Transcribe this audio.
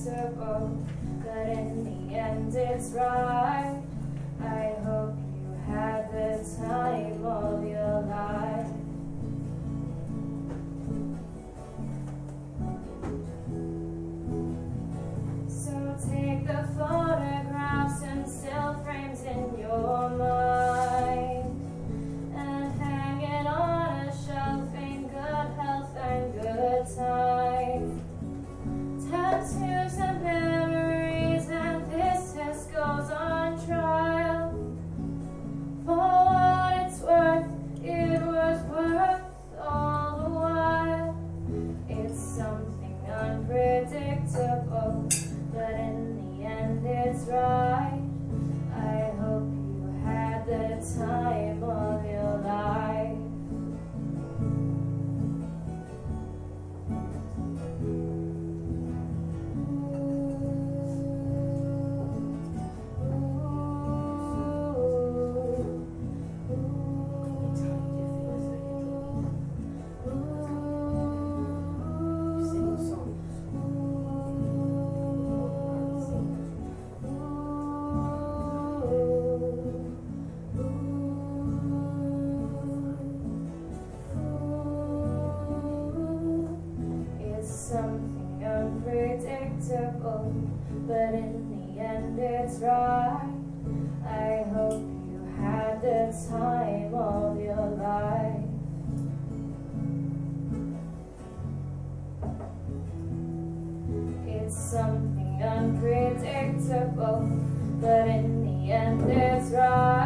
unpredictable, but in the end it's right. I hope you had the time of your life. So take the photographs and still frames in your mind and hang it on a shelf in good health and good time. Tattoos and memories, and this just goes on trial. For what it's worth, it was worth all the while. It's something unpredictable, but in the end it's right. I hope you had the time of your life. Something unpredictable, but in the end it's right. I hope you had the time of your life. It's something unpredictable, but in the end it's right.